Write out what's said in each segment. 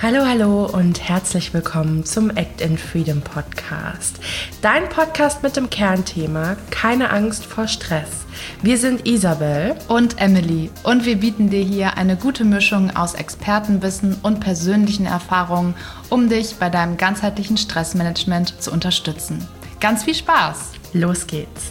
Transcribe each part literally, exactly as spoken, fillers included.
Hallo, hallo und herzlich willkommen zum Act in Freedom Podcast. Dein Podcast mit dem Kernthema Keine Angst vor Stress. Wir sind Isabel und Emily und wir bieten dir hier eine gute Mischung aus Expertenwissen und persönlichen Erfahrungen, um dich bei deinem ganzheitlichen Stressmanagement zu unterstützen. Ganz viel Spaß! Los geht's!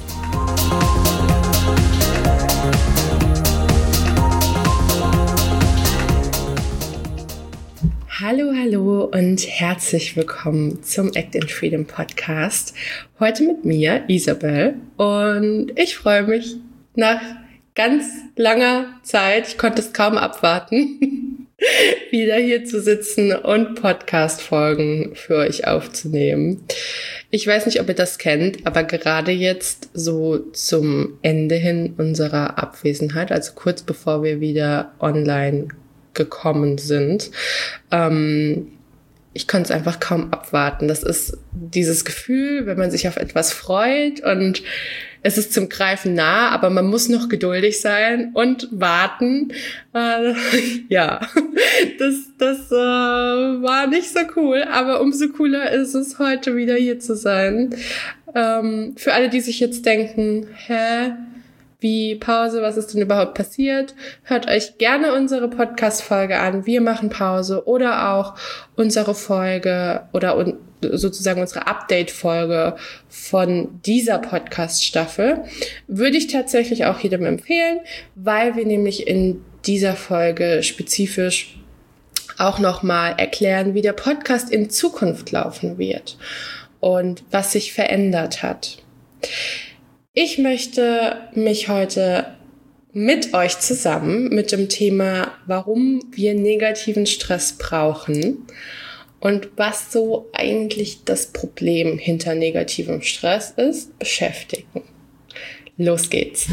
Hallo, hallo und herzlich willkommen zum Act in Freedom Podcast. Heute mit mir, Isabel, und ich freue mich nach ganz langer Zeit, ich konnte es kaum abwarten, wieder hier zu sitzen und Podcast-Folgen für euch aufzunehmen. Ich weiß nicht, ob ihr das kennt, aber gerade jetzt so zum Ende hin unserer Abwesenheit, also kurz bevor wir wieder online gekommen sind. Ähm, ich konnte es einfach kaum abwarten. Das ist dieses Gefühl, wenn man sich auf etwas freut und es ist zum Greifen nah, aber man muss noch geduldig sein und warten. Äh, ja, das, das äh, war nicht so cool, aber umso cooler ist es, heute wieder hier zu sein. Ähm, für alle, die sich jetzt denken, hä? Wie Pause, was ist denn überhaupt passiert? Hört euch gerne unsere Podcast-Folge an. Wir machen Pause oder auch unsere Folge oder un- sozusagen unsere Update-Folge von dieser Podcast-Staffel. Würde ich tatsächlich auch jedem empfehlen, weil wir nämlich in dieser Folge spezifisch auch nochmal erklären, wie der Podcast in Zukunft laufen wird und was sich verändert hat. Ich möchte mich heute mit euch zusammen mit dem Thema, warum wir negativen Stress brauchen und was so eigentlich das Problem hinter negativem Stress ist, beschäftigen. Los geht's.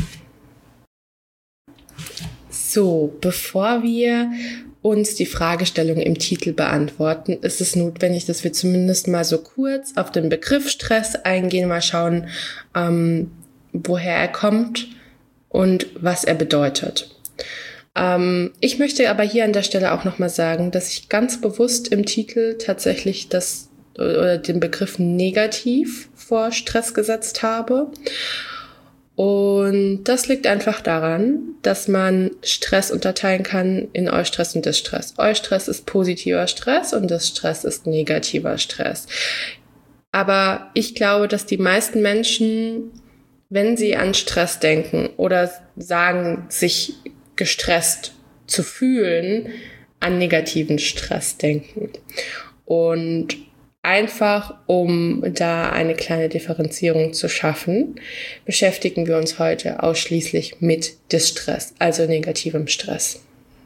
So, bevor wir uns die Fragestellung im Titel beantworten, ist es notwendig, dass wir zumindest mal so kurz auf den Begriff Stress eingehen, mal schauen, ähm, woher er kommt und was er bedeutet. Ähm, ich möchte aber hier an der Stelle auch nochmal sagen, dass ich ganz bewusst im Titel tatsächlich das oder den Begriff negativ vor Stress gesetzt habe. Und das liegt einfach daran, dass man Stress unterteilen kann in Eustress und Distress. Eustress ist positiver Stress und Distress ist negativer Stress. Aber ich glaube, dass die meisten Menschen, wenn sie an Stress denken oder sagen, sich gestresst zu fühlen, an negativen Stress denken. Und einfach, um da eine kleine Differenzierung zu schaffen, beschäftigen wir uns heute ausschließlich mit Distress, also negativem Stress.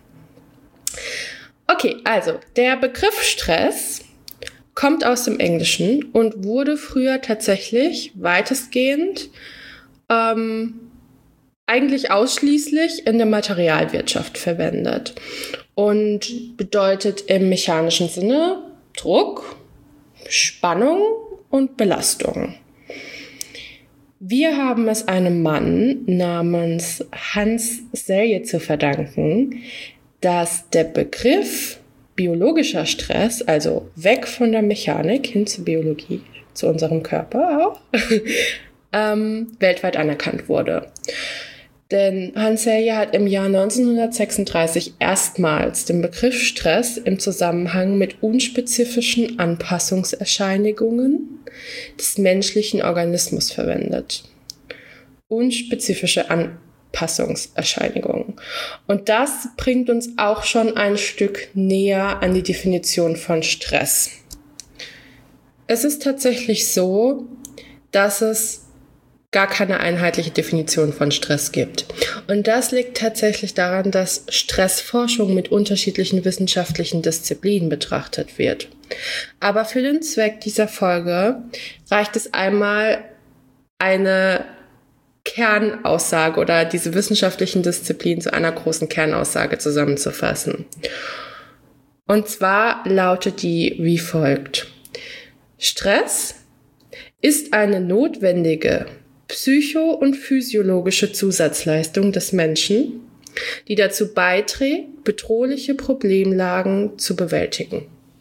Okay, also der Begriff Stress kommt aus dem Englischen und wurde früher tatsächlich weitestgehend Ähm, eigentlich ausschließlich in der Materialwirtschaft verwendet und bedeutet im mechanischen Sinne Druck, Spannung und Belastung. Wir haben es einem Mann namens Hans Selye zu verdanken, dass der Begriff biologischer Stress, also weg von der Mechanik hin zur Biologie, zu unserem Körper auch, Ähm, weltweit anerkannt wurde. Denn Hans Selye hat im Jahr neunzehnhundertsechsunddreißig erstmals den Begriff Stress im Zusammenhang mit unspezifischen Anpassungserscheinigungen des menschlichen Organismus verwendet. Unspezifische Anpassungserscheinigungen. Und das bringt uns auch schon ein Stück näher an die Definition von Stress. Es ist tatsächlich so, dass es gar keine einheitliche Definition von Stress gibt. Und das liegt tatsächlich daran, dass Stressforschung mit unterschiedlichen wissenschaftlichen Disziplinen betrachtet wird. Aber für den Zweck dieser Folge reicht es einmal, eine Kernaussage oder diese wissenschaftlichen Disziplinen zu einer großen Kernaussage zusammenzufassen. Und zwar lautet die wie folgt: Stress ist eine notwendige psycho- und physiologische Zusatzleistung des Menschen, die dazu beiträgt, bedrohliche Problemlagen zu bewältigen.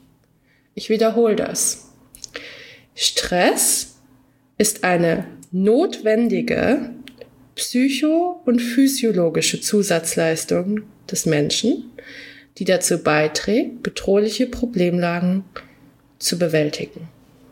Ich wiederhole das. Stress ist eine notwendige psycho- und physiologische Zusatzleistung des Menschen, die dazu beiträgt, bedrohliche Problemlagen zu bewältigen.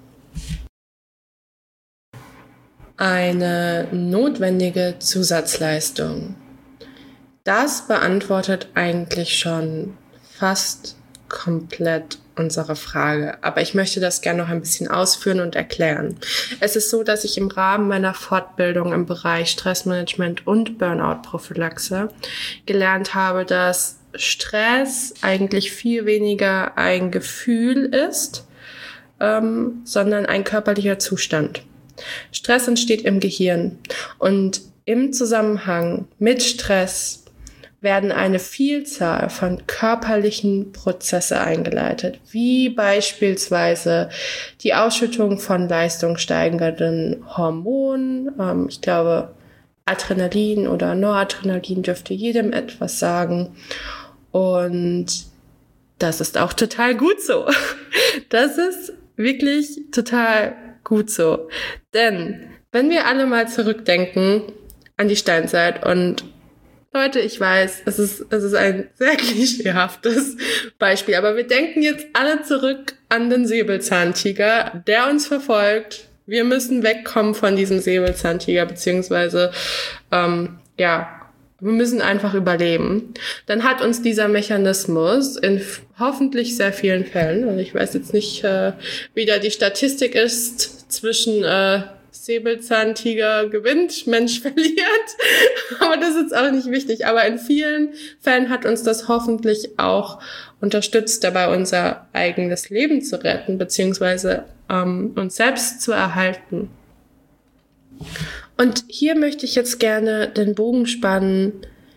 Eine notwendige Zusatzleistung. Das beantwortet eigentlich schon fast komplett unsere Frage. Aber ich möchte das gerne noch ein bisschen ausführen und erklären. Es ist so, dass ich im Rahmen meiner Fortbildung im Bereich Stressmanagement und Burnout-Prophylaxe gelernt habe, dass Stress eigentlich viel weniger ein Gefühl ist, ähm, sondern ein körperlicher Zustand. Stress entsteht im Gehirn und im Zusammenhang mit Stress werden eine Vielzahl von körperlichen Prozesse eingeleitet, wie beispielsweise die Ausschüttung von leistungssteigernden Hormonen. Ähm, ich glaube, Adrenalin oder Noradrenalin dürfte jedem etwas sagen. Und das ist auch total gut so. Das ist wirklich total gut so. Denn wenn wir alle mal zurückdenken an die Steinzeit und Leute, ich weiß, es ist, es ist ein sehr klischeehaftes Beispiel, aber wir denken jetzt alle zurück an den Säbelzahntiger, der uns verfolgt. Wir müssen wegkommen von diesem Säbelzahntiger, beziehungsweise, ähm, ja, wir müssen einfach überleben. Dann hat uns dieser Mechanismus in hoffentlich sehr vielen Fällen, und ich weiß jetzt nicht, äh, wie da die Statistik ist zwischen äh, Säbelzahntiger gewinnt, Mensch verliert. Aber das ist jetzt auch nicht wichtig. Aber in vielen Fällen hat uns das hoffentlich auch unterstützt, dabei unser eigenes Leben zu retten, beziehungsweise ähm, uns selbst zu erhalten. Und hier möchte ich jetzt gerne den Bogen spannen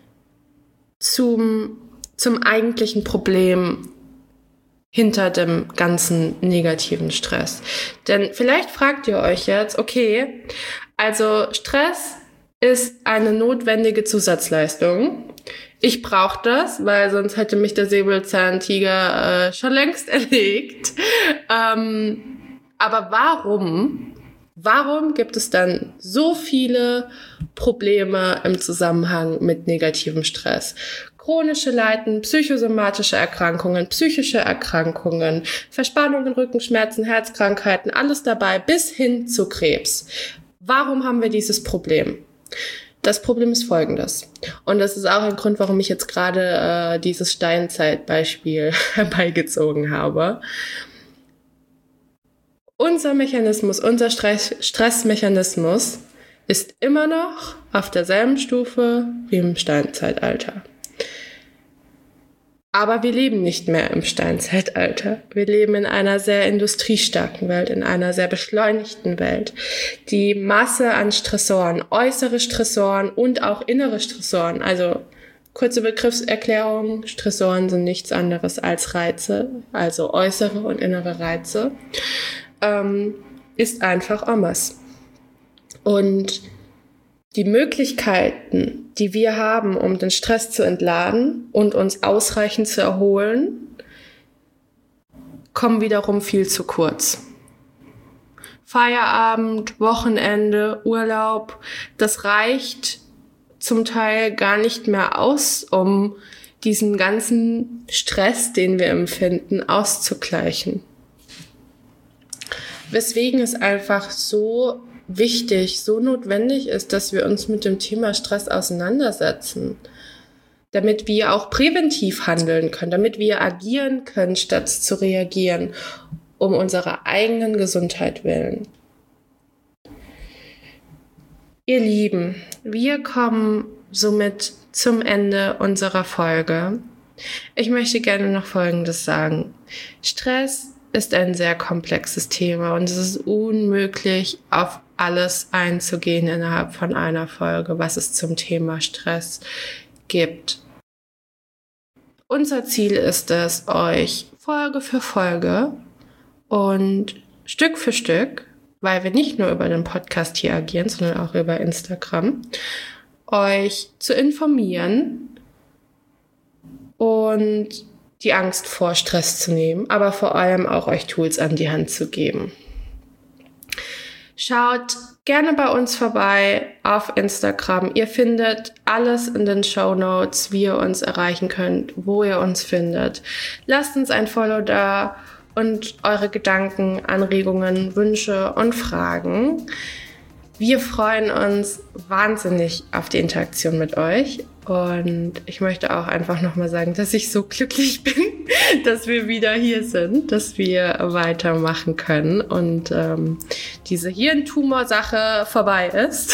zum, zum eigentlichen Problem hinter dem ganzen negativen Stress. Denn vielleicht fragt ihr euch jetzt, okay, also Stress ist eine notwendige Zusatzleistung. Ich brauche das, weil sonst hätte mich der Säbelzahntiger äh, schon längst erlegt. Ähm, aber warum, warum gibt es dann so viele Probleme im Zusammenhang mit negativem Stress? Chronische Leiden, psychosomatische Erkrankungen, psychische Erkrankungen, Verspannungen, Rückenschmerzen, Herzkrankheiten, alles dabei bis hin zu Krebs. Warum haben wir dieses Problem? Das Problem ist folgendes. Und das ist auch ein Grund, warum ich jetzt gerade äh, dieses Steinzeitbeispiel herbeigezogen habe. Unser Mechanismus, unser Stress, Stressmechanismus ist immer noch auf derselben Stufe wie im Steinzeitalter. Aber wir leben nicht mehr im Steinzeitalter. Wir leben in einer sehr industriestarken Welt, in einer sehr beschleunigten Welt. Die Masse an Stressoren, äußere Stressoren und auch innere Stressoren, also kurze Begriffserklärung, Stressoren sind nichts anderes als Reize, also äußere und innere Reize, ähm, ist einfach en masse. Und die Möglichkeiten, die wir haben, um den Stress zu entladen und uns ausreichend zu erholen, kommen wiederum viel zu kurz. Feierabend, Wochenende, Urlaub, das reicht zum Teil gar nicht mehr aus, um diesen ganzen Stress, den wir empfinden, auszugleichen. Weswegen es einfach so wichtig, so notwendig ist, dass wir uns mit dem Thema Stress auseinandersetzen, damit wir auch präventiv handeln können, damit wir agieren können, statt zu reagieren, um unserer eigenen Gesundheit willen. Ihr Lieben, wir kommen somit zum Ende unserer Folge. Ich möchte gerne noch Folgendes sagen. Stress ist ein sehr komplexes Thema und es ist unmöglich, auf alles einzugehen innerhalb von einer Folge, was es zum Thema Stress gibt. Unser Ziel ist es, euch Folge für Folge und Stück für Stück, weil wir nicht nur über den Podcast hier agieren, sondern auch über Instagram, euch zu informieren und die Angst vor Stress zu nehmen, aber vor allem auch euch Tools an die Hand zu geben. Schaut gerne bei uns vorbei auf Instagram. Ihr findet alles in den Shownotes, wie ihr uns erreichen könnt, wo ihr uns findet. Lasst uns ein Follow da und eure Gedanken, Anregungen, Wünsche und Fragen. Wir freuen uns wahnsinnig auf die Interaktion mit euch. Und ich möchte auch einfach nochmal sagen, dass ich so glücklich bin, dass wir wieder hier sind, dass wir weitermachen können und ähm, diese Hirntumor-Sache vorbei ist.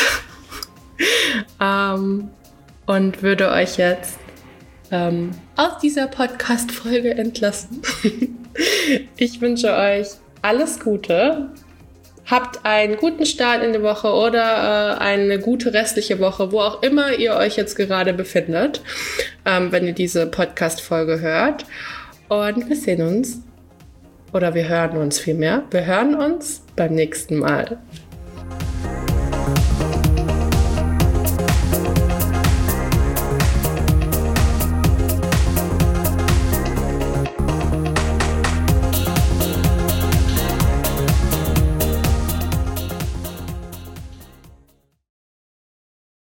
ähm, und würde euch jetzt ähm, aus dieser Podcast-Folge entlassen. Ich wünsche euch alles Gute. Habt einen guten Start in die Woche oder äh, eine gute restliche Woche, wo auch immer ihr euch jetzt gerade befindet, ähm, wenn ihr diese Podcast-Folge hört. Und wir sehen uns, oder wir hören uns vielmehr. Wir hören uns beim nächsten Mal.